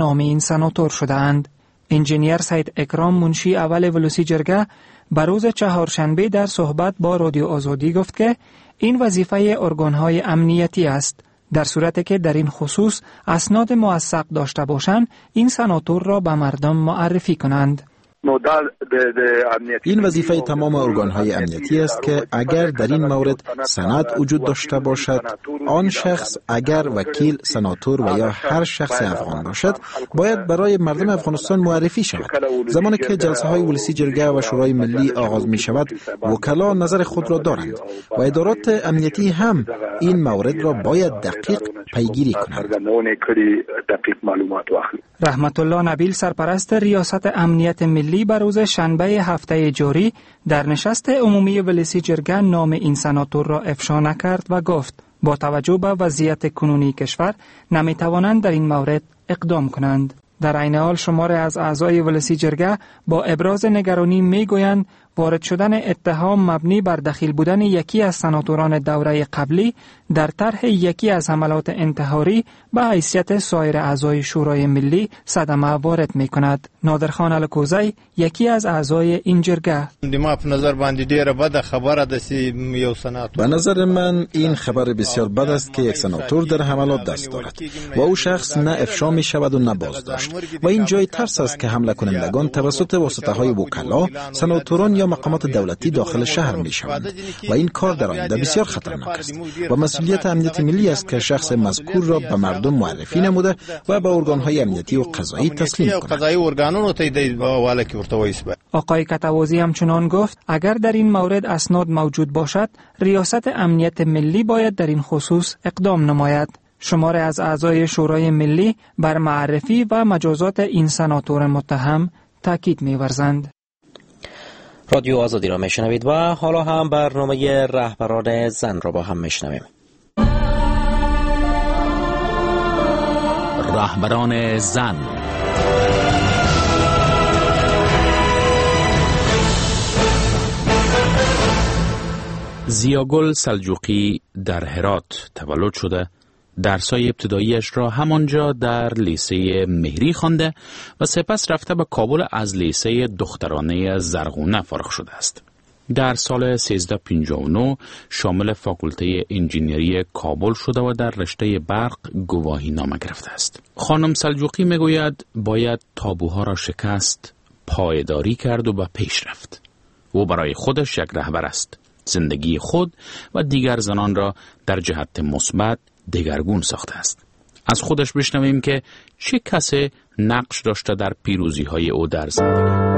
نام این سناتور شده‌اند. انجینیر سید اکرام منشی اول ولسی جرگه بر روز چهارشنبه در صحبت با رادیو آزادی گفت که این وظیفه ارگان‌های امنیتی است. در صورتی که در این خصوص اسناد موثق داشته باشند، این سناتور را به مردم معرفی کنند. این وظیفه تمام ارگان‌های امنیتی است که اگر در این مورد سند وجود داشته باشد، آن شخص اگر وکیل، سناتور و یا هر شخص افغان باشد، باید برای مردم افغانستان معرفی شود. زمانی که جلسه‌های ولسی جرگه و شورای ملی آغاز می شود، وکلا نظر خود را دارند و ادارات امنیتی هم این مورد را باید دقیق پیگیری کنند. رحمت الله نبیل سرپرست ریاست امنیت ملی بر روز شنبه هفته جاری در نشست عمومی ولسی جرگه نام این سناتور را افشا نکرد و گفت با توجه به وضعیت کنونی کشور نمیتوانند در این مورد اقدام کنند. در عین حال شماری از اعضای ولسی جرگه با ابراز نگرانی میگویند وارد شدن اتهام مبنی بر دخیل بودن یکی از سناتوران دوره قبلی در طرح یکی از حملات انتحاری به حیثیت سایر اعضای شورای ملی صدمه وارد می کند. نادرخان الکوزی یکی از اعضای این جرگه: به نظر من این خبر بسیار بد است که یک سناتور در حملات دست دارد و او شخص نه افشا می شود و نه بازداشت و این جای ترس است که حمله کنندگان توسط واسطه‌های وکلا، سناتوران یا مقامات دولتی داخل شهر می شوند و این کار در آینده بسیار خطرناک است و مسئولیت امنیت ملی است که شخص مذکور را به مردم معرفی نموده و به ارگان‌های امنیتی و قضایی تسلیم کند. آقای کتوازی همچنان گفت اگر در این مورد اسناد موجود باشد، ریاست امنیت ملی باید در این خصوص اقدام نماید. شماری از اعضای شورای ملی بر معرفی و مجازات این سناتور متهم تاکید می‌ورزند. رادیو آزادی را میشنوید و حالا هم برنامه رهبران زن را با هم میشنویم. رهبران زن. زیاگل سلجوقی در هرات تولد شده. درسای ابتداییش را همانجا در لیسه مهری خوانده و سپس رفته به کابل از لیسه دخترانه زرغونه فارغ شده است. در سال 1359 شامل فاکولته انجینری کابل شده و در رشته برق گواهی نامه گرفته است. خانم سلجوقی میگوید باید تابوها را شکست، پایداری کرد و به پیش رفت. او برای خودش یک رهبر است. زندگی خود و دیگر زنان را در جهت مثبت دگرگون ساخته است. از خودش بشنویم که چه کسی نقش داشته در پیروزی های او در زندگی.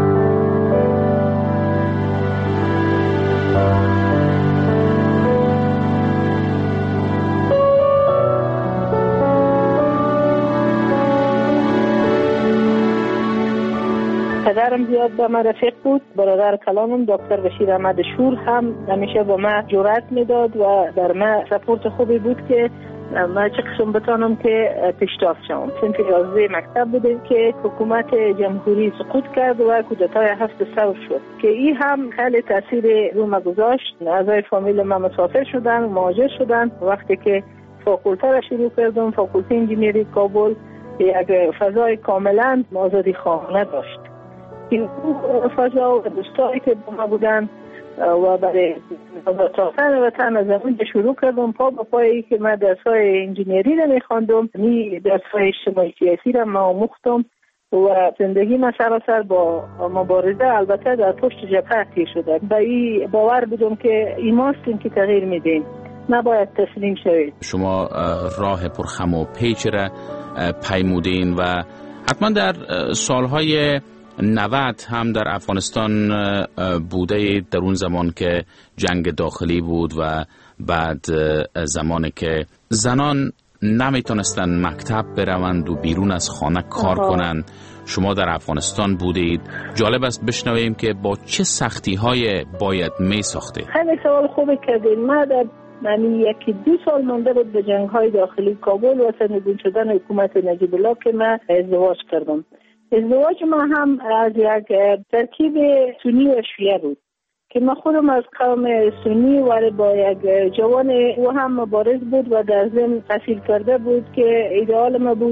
پدرم زیاد با من رفیق بود. برادر کلامم دکتر بشیر احمد شور هم همیشه با من جرأت میداد و در من سپورت خوبی بود که من چه قسم بتانم که پیشتاز شوم. صنف 11 مکتب بودیم که حکومت جمهوری سقوط کرد و کودتای 7 ثور شد که این هم خیلی تاثیر رو ما گذاشت. اعضای فامیل من مسافر شدن، مهاجر شدن. وقتی که فاکولته را شروع کردم، فاکولته انجینری کابل، یک فضای کاملا آزادی خواهانه داشت. این فضا و دوستایی که با ما بودن و برای ساختن وطن از اونجا شروع کردم. پا به پایی که من درسای انجینری را میخواندم، درسای اجتماعی سیاسی را من آموختم و زندگی من سراسر با مبارزه البته در پشت جبهه تیر شده. با این باور بودم که این ماستیم که تغییر میدیم، نباید تسلیم شوید. شما راه پرخم و پیچ را پیمودین و حتما در سالهای 90 هم در افغانستان بوده، در اون زمان که جنگ داخلی بود و بعد زمانی که زنان نمیتونستن مکتب بروند و بیرون از خانه کار کنند. شما در افغانستان بودید. جالب است بشنویم که با چه سختی های باید می ساختید. خیلی سوال خوبی کردین. من در یکی 2 سال مانده بود به جنگ های داخلی کابل و سرنگون شدن حکومت نجیب الله که من ازدواج کردم. ازدواج ما هم از یک ترکیب سنی و شیعه بود که من خودم از قوم سنی و با یک جوان او هم مبارز بود و در ضمن تحصیل کرده بود که ایدئال ما بود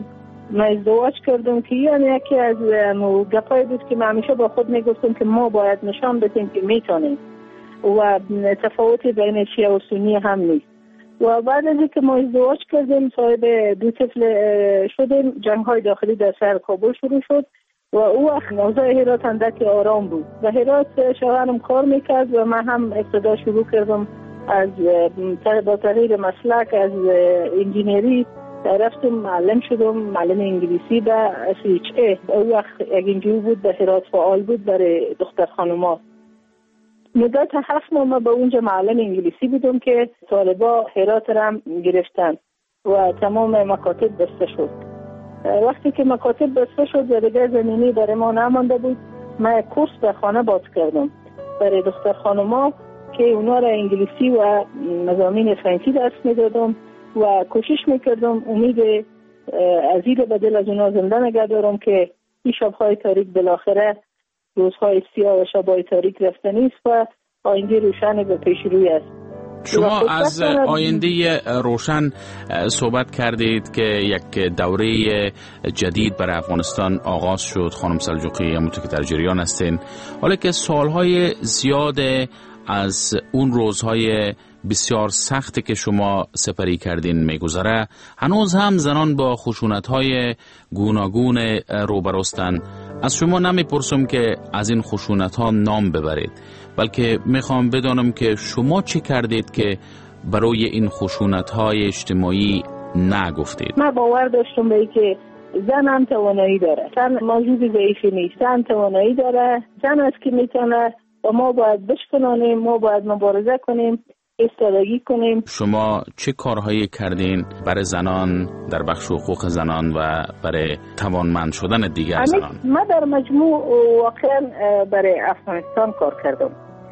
من ازدواج کردم که یعنی یکی از گپای بود که من همیشه با خود میگفتم که ما باید نشان بدیم که میتونیم و تفاوتی بین شیعه و سنی هم نیست. و بعد از اینکه ما ازدواج کردیم صاحب 2 طفل شدیم، جنگ های داخلی در شهر کابل شروع شد و او وقت اوضاع هرات اندک آرام بود و هرات شوهرم کار میکرد و من هم ابتدا شروع کردم از با تغییر مسلک از انجینری رفتم معلم شدم، معلم انگلیسی به CHA. او وقت یک انجیو بود به هرات فعال بود برای دختر خانوما. مدت 7 ماه ما به اونجا معلم انگلیسی بودم که طالبا هرات رم گرفتن و تمام مکاتب بسته شد. وقتی که مکاتب بسته شد و دیگه زمینی برای ما نمانده بود، من کورس در خانه باز کردم برای دختر خانوما که اونا را انگلیسی و مضامین فرانسوی درس میدادم و کوشش میکردم امید عزیز به دل از اونا زنده نگه دارم که این شبهای تاریک بالاخره روزهای سیاه و شبهای تاریک رفتنی است و آینده روشن به پیش روی است. شما از آینده روشن صحبت کردید که یک دوره جدید برای افغانستان آغاز شد. خانم سلجوقی، همونطور که در جریان هستین، حالا که سالهای زیاد از اون روزهای بسیار سختی که شما سپری کردین میگذره، هنوز هم زنان با خشونت‌های گوناگون روبروستن. از شما نمیپرسم که از این خشونت‌ها نام ببرید، بلکه میخوام بدانم که شما چی کردید که برای این خشونت‌های اجتماعی نگفتید. من باور داشتم به که زن هم توانایی داره، زن موجود ضعیفی نیست، زن توانایی داره، زن است که میتونه و ما باید بشکنانیم، ما باید مبارزه کنیم، ایستادگی کنیم. شما چه کارهایی کردین برای زنان در بخش حقوق زنان و برای توانمند شدن دیگر زنان؟ من در مجموع واقعا برای افغانستان کار کردم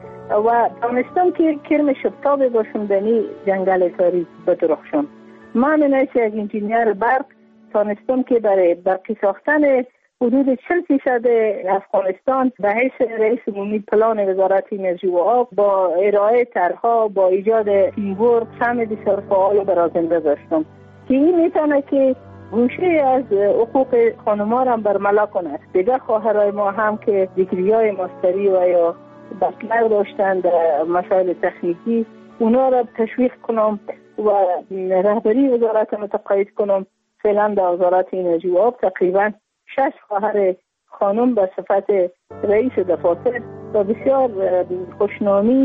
و دانستم که کرم شبتابی باشم دنی جنگل تاریک بدرخشم. من نایسی از انجینیر برق دانستم که برای برقی ساختن حدود 40% افغانستان به حیث رئیس عمومی پلان وزارت انرژی و آب با ارائه طرح‌ها با ایجاد تیم‌ورک سهم بسیار فعال برازنده داشتم که این میتونه که گوشه از حقوق خانم‌ها را برملا کنه. دیگر خواهرای ما هم که دیگری‌های ماستری و یا بچلر داشتن در مسائل تکنیکی، اونا را تشویق کنم و رهبری وزارت متقاعد کنم. فعلا در وزارت انرژی و آب تقریباً 6 خواهر خانم به صفت رئیس دفاتر و بسیار خوشنامی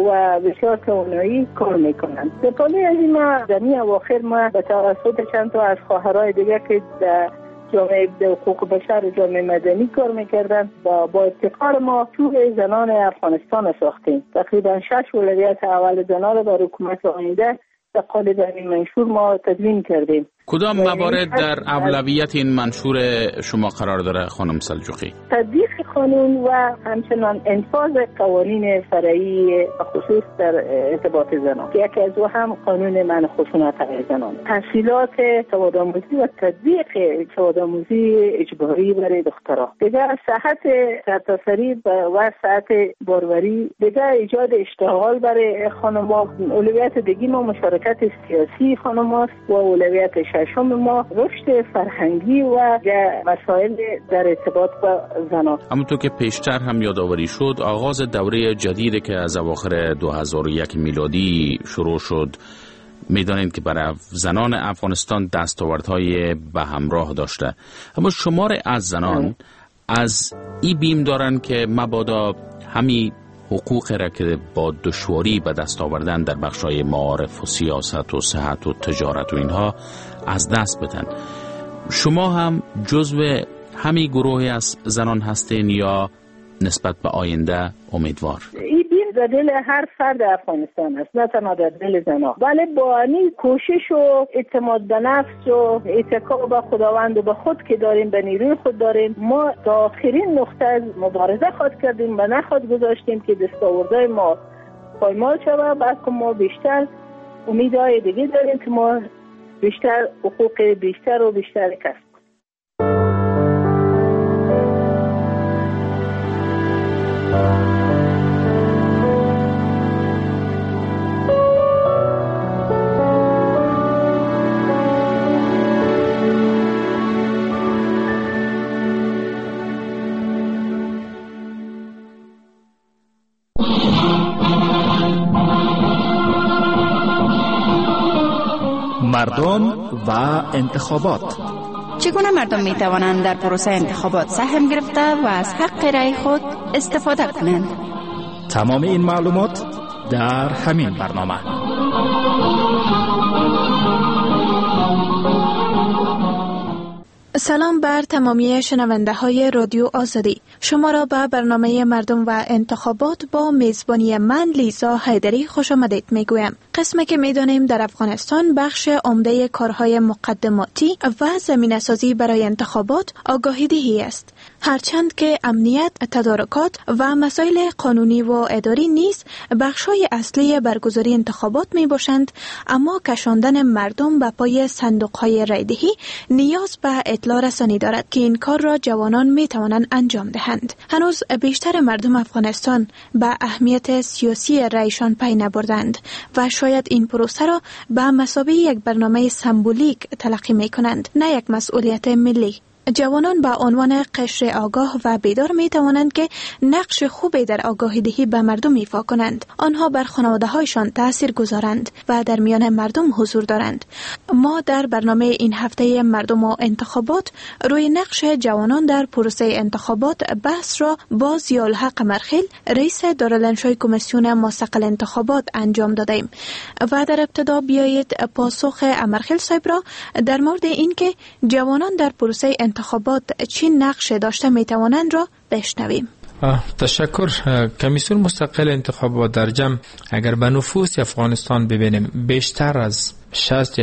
و بسیار توانایی کار میکنند. در پالی از این ما در این اواخر ما به توسط چند تا از خواهرای دیگه که در جامعه حقوق بشر و جامعه مدنی کار میکردن با ابتکار ما طور زنان افغانستان ساختیم. تقریبا 6 ولایت اول زنان را بر حکومت آینده در قالب این منشور ما تدوین کردیم. کدام موارد در اولویت این منشور شما قرار داره خانم سلجوقی؟ تطبیق قانون و همچنان انفاذ قوانین فرعی خصوص در ارتباط زنان که یکی از او هم قانون منع خشونت علیه زنان، تحصیلات سوادآموزی و تطبیق سوادآموزی اجباری برای دخترها، دیگر صحت سرتاسری و صحت باروری، دیگر ایجاد اشتغال برای خانم‌ها. اولویت دیگه ما مشارکت سیاسی خانم‌هاست و اولویت ششم ما رشد فرهنگی و مسائل در ارتباط با زنان. همونطور که پیشتر هم یادآوری شد، آغاز دوره جدیدی که از اواخر 2001 میلادی شروع شد، میدانید که برای زنان افغانستان دستاوردهای به همراه داشته. اما شمار از زنان از این بیم دارن که مبادا همین حقوق را که با دشواری به دست آوردن در بخش‌های معارف و سیاست و صحت و تجارت و اینها از دست بدن. شما هم جزو همین گروهی از زنان هستین یا نسبت به آینده امیدوار؟ این بیم در دل هر فرد افغانستان است، نه تنها در دل زنان، ولی با این کوشش و اعتماد به نفس و اتکا به خداوند و به خود که داریم، به نیروی خود داریم، ما تا آخرین نقطه از مبارزه خود کردیم و نه خود گذاشتیم که دستاوردهای ما پایمال شود. بعد که ما بیشتر امیدهای دیگه داریم که ما بیشتر حقوق بیشتر و بیشتر کسب. مردم و انتخابات. چگونه مردم می توانند در پروسه انتخابات سهم گرفته و از حق رأی خود استفاده کنند؟ تمام این معلومات در همین برنامه. سلام بر تمامی شنونده های رادیو آزادی. شما را به برنامه مردم و انتخابات با میزبانی من لیزا حیدری خوش آمدید میگویم. قسمی که میدانیم در افغانستان بخش عمده کارهای مقدماتی و زمینه‌سازی برای انتخابات آگاهی دهی است. هرچند که امنیت، تدارکات و مسائل قانونی و اداری نیز بخش‌های اصلی برگزاری انتخابات می باشند، اما کشاندن مردم به پای صندوق‌های رایدهی نیاز به اطلاع رسانی دارد که این کار را جوانان می توانند انجام دهند. هنوز بیشتر مردم افغانستان به اهمیت سیاسی رایشان پی نبردند و شاید این پروسه را به مثابه یک برنامه سمبولیک تلقی می کنند، نه یک مسئولیت ملی. جوانان به عنوان قشر آگاه و بیدار می توانند که نقش خوبی در آگاهی دهی به مردم ایفا کنند. آنها بر خانواده هایشان تأثیر گذارند و در میان مردم حضور دارند. ما در برنامه این هفته مردم و انتخابات روی نقش جوانان در پروسه انتخابات بحث را با ضیاءالحق قمرخیل، رئیس دارالانشای کمیسیون مستقل انتخابات انجام دادیم و در ابتدا بیایید پاسخ قمرخیل صاحب را در مورد اینکه جوانان در پروسه انتخابات چی نقش داشته می توانند را بشنویم. تشکر. کمیسیون مستقل انتخابات در جمع اگر به نفوس افغانستان ببینیم بیشتر از 60 یا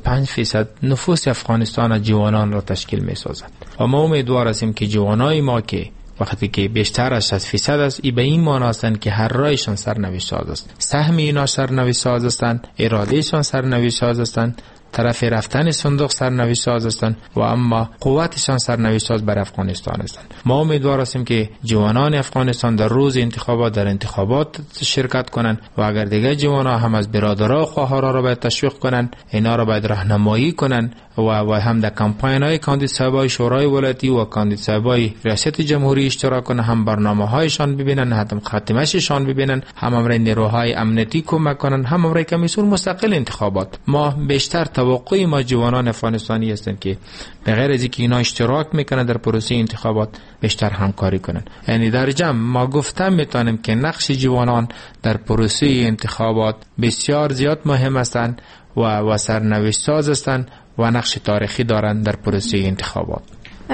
65% نفوس افغانستان از جوانان را تشکیل می سازد و ما امیدوار هستیم که جوانای ما که وقتی که بیشتر از 60% است ای به این معنی هستند که هر رایشان سرنوشت ساز است، سهم اینا سرنوشت ساز هستند، ارادهشان سرنوشت ساز هستند، طرف رفتن صندوق سرنوشت ساز هستند و اما قوتشان سرنوشت ساز بر افغانستان هستند. ما امیدوار هستیم که جوانان افغانستان در روز انتخابات در انتخابات شرکت کنند و اگر دیگه جوانان هم از برادرها و خواهرها را باید تشویق کنند، اینا را باید راهنمایی کنند و هم در کمپاین های کاندید صاحبای شورای ولایتی و کاندید صاحبای ریاست جمهوری اشتراک کنند، هم برنامه هایشان ببینن، هم خاتمه‌شان ببینن، هم امر نیروهای امنیتی کمک کنند، هم امر کمیسیون مستقل انتخابات. ما بیشتر توقع ما جوانان افغانستانی هستند که به غیر از اینکه اینا اشتراک میکنن در پروسه انتخابات بیشتر همکاری کنند. یعنی در جمع ما گفتم میتونیم که نقش جوانان در پروسه انتخابات بسیار زیاد مهم هستند و سرنوشت ساز هستند و نقش تاریخی دارند در پروسه انتخابات.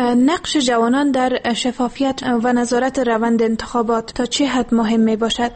نقش جوانان در شفافیت و نظارت روند انتخابات تا چه حد مهم می باشد؟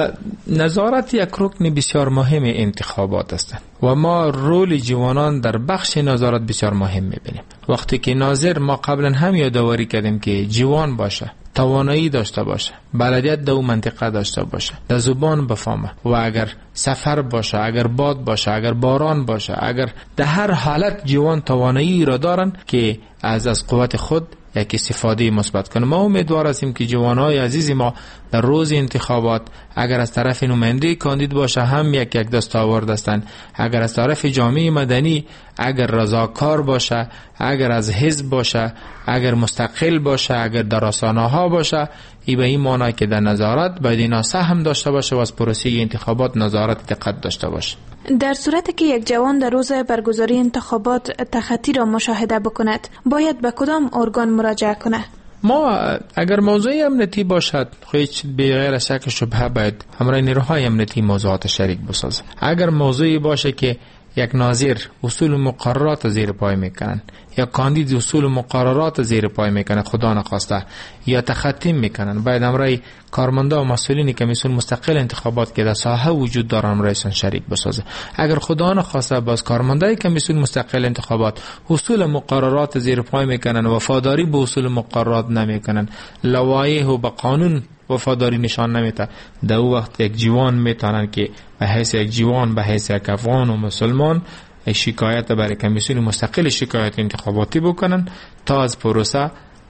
نظارت یک رکن بسیار مهم انتخابات است و ما رول جوانان در بخش نظارت بسیار مهم می‌بینیم. وقتی که ناظر ما قبلا هم یادآوری کردیم که جوان باشه، توانایی داشته باشه، بلدیت در اون منطقه داشته باشه، در زبان بفهمه و اگر سفر باشه، اگر باد باشه، اگر باران باشه، اگر در هر حالت جوان توانایی را دارن که از قوت خود یک استفاده مثبت کنه. ما امیدوار هستیم که جوانای عزیز ما در روز انتخابات اگر از طرف نماینده کاندید باشه هم یک دستاورد هستند، اگر از طرف جامعه مدنی اگر رضاکار باشه، اگر از حزب باشه، اگر مستقل باشه، اگر در رسانه‌ها باشه، ای به این معنی که در نظارت باید اینا سهم داشته باشه و از پروسه انتخابات نظارت دقت داشته باشه. در صورتی که یک جوان در روز برگزاری انتخابات تخطی را مشاهده بکند باید به کدام ارگان مراجعه کنه؟ ما اگر موضوع امنیتی باشد هیچ بغیر شک شبهه باید همراه نیروهای امنیتی موضوعات شریک بسازه. اگر موضوعی باشه که یک ناظر اصول مقررات زیر پای میکنن یا کاندید اصول مقررات زیر پای میکنه خدا نخواسته یا تخطی میکنن، باید امرای کارمنده و مسئولین کمیسیون مستقل انتخابات که در ساحه وجود دارن امرایشان شریک بسازه. اگر خدا نخواسته باز کارمنده کمیسیون مستقل انتخابات اصول مقررات زیر پای میکنن، وفاداری به اصول مقررات نمیکنن، لوایح و به قانون وفاداری نشان نمیده، در او وقت یک جوان میتونن که به حیث یک جوان، به حیث یک افغان و مسلمان شکایت برای کمیسیون مستقل شکایت انتخاباتی بکنن تا از پروسه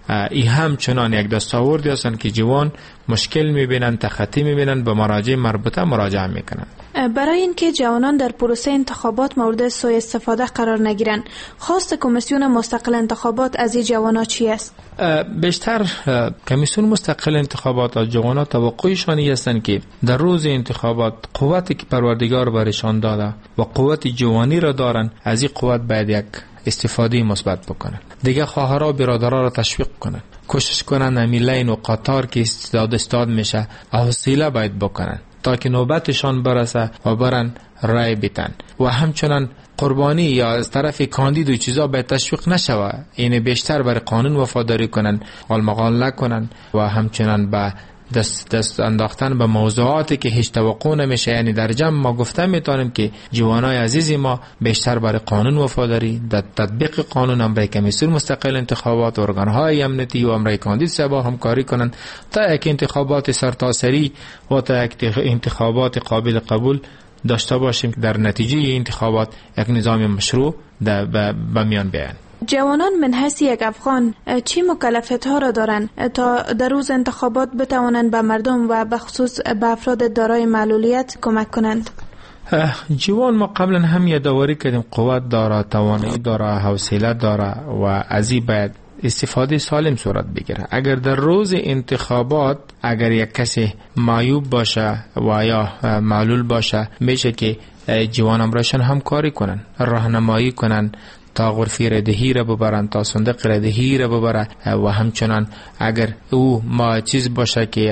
این همچنان یک دستاوردی هستند که جوان مشکل میبینن، تخطی میبینن، به مراجع مربوطه مراجعه میکنن. برای اینکه جوانان در پروسه انتخابات مورد سوء استفاده قرار نگیرند، خواست کمیسیون مستقل انتخابات از این جوانان چی است؟ بیشتر کمیسیون مستقل انتخابات از جوانان توقعشان هستند که در روز انتخابات قوتی که پروردگار برشان داده و قوت جوانی را دارن، از این قوت باید یک استفاده مثبت بکنن. دیگه خواهرها و برادرها را تشویق کنن، کوشش کنن امیلین و قطار که استاد میشه حوصله باید بکنن تا که نوبتشان برسه و برن رای بیتن. و همچنان قربانی یا از طرف کاندید و چیزا باید تشویق نشوه، این بیشتر برای قانون وفاداری کنن، مقالمه کنن و همچنان به دست انداختن به موضوعاتی که هیچ توقع نمیشه. یعنی در جمع ما گفته میتونیم که جوانای عزیز ما بیشتر برای قانون وفاداری، در تطبیق قانون امرای کمیسیون مستقل انتخابات، ارگانهای امنیتی و امرای کاندید سبا همکاری کنند تا یک انتخابات سرتاسری و تا یک انتخابات قابل قبول داشته باشیم که در نتیجه انتخابات یک نظام مشروع به میان بیاین. جوانان من حیث یک افغان چی مکلفیت ها را دارند تا در روز انتخابات بتوانند به مردم و به خصوص به افراد دارای معلولیت کمک کنند؟ جوان ما قبلا هم یادآوری کردیم قوت داره، توانایی داره، حوصله داره و از این باید استفاده سالم صورت بگیره. اگر در روز انتخابات اگر یک کسی معیوب باشه و یا معلول باشه، میشه که جوان امرایشان همکاری کنن، راهنمایی کنن تا غرفه ردهی را ببرن، تا صندوق ردهی را ببرن و همچنان اگر او ما چیز باشه که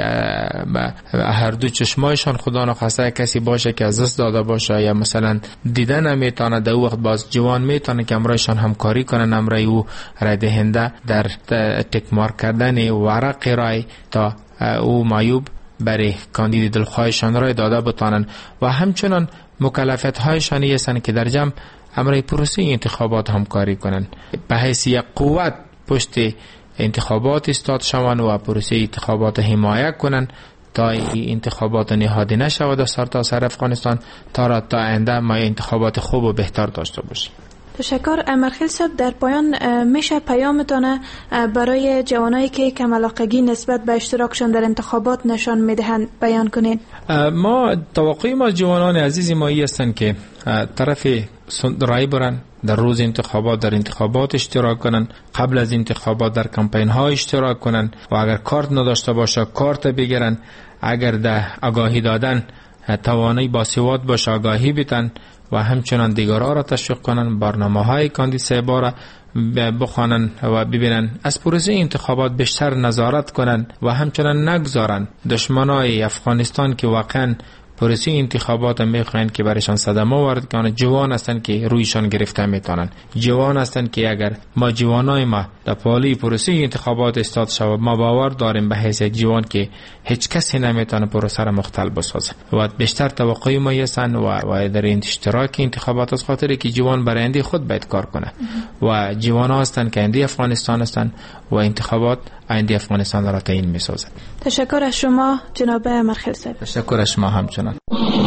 هر دو چشمایشان خدا نخواسته کسی باشه که از دست داده باشه یا مثلا دیده نمیتونه، در وقت باز جوان میتونه که امرایشان همکاری کنن، امرای او رای دهنده در تکمار کردن ورق رای تا او معیوب برای کاندید دلخواهشان رای داده بتانن. و همچنان مکلفیت هایشان هستند که در جمع امرای پروسه انتخابات همکاری کنن، به حیث یک قوت پشت انتخابات استاد شوند و پروسه انتخابات حمایت کنن تا این انتخابات نهادی نشود در سرتاسر افغانستان، تا آینده ما انتخابات خوب و بهتر داشته باشیم. تشکر. مرخیل صاحب، در پایان میشه پیامتان برای جوانایی که کم علاقگی نسبت به اشتراکشان در انتخابات نشان میدهند بیان کنین؟ ما توقعی ما جوانان عزیز ما هستند که طرف رای برن، در روز انتخابات در انتخابات اشتراک کنن، قبل از انتخابات در کمپین ها اشتراک کنن و اگر کارت نداشته باشه کارت بگیرن، اگر در آگاهی دادن توانایی باسواد باشه آگاهی بیتن و همچنان دیگرها را تشویق کنن، برنامه‌های کاندید صاحبا را بخوانن و ببینن، از پروسه انتخابات بیشتر نظارت کنن و همچنان نگذارن دشمنای افغانستان که واقعا پروسه انتخابات میخواین که برایشان صدمه وارد کنن، جوان هستند که رویشان گرفته میتونن، جوان هستند که اگر ما جوانای ما در پالی پروسه انتخابات استاد شود، ما باور داریم به حیث جوان که هیچ کسی نمیتونه پروسه را مختل بسازه و بیشتر توقعی ما هستند و در اشتراک انتخابات از خاطر که جوان برای آینده خود باید کار کنه و جوان ها هستند که آینده افغانستان هستند و انتخابات آینده افغانستان را تعیین میسازد. تشکر از شما جناب مرخیل صاحب. تشکر از شما همچنان.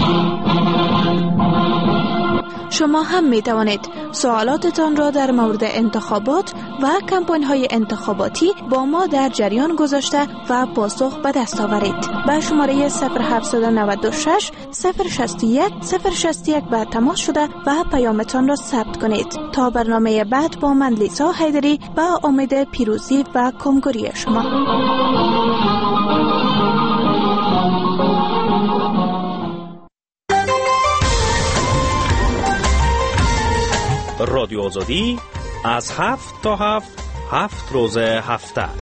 شما هم می توانید سوالاتتان را در مورد انتخابات و کمپاین های انتخاباتی با ما در جریان گذاشته و پاسخ به دست آورید. به شماره 0796 061 061 به تماس شده و پیامتان را ثبت کنید. تا برنامه بعد با من لیزا حیدری به امید پیروزی و کنگوری شما. رادیو آزادی از 7 تا 7 روز هفته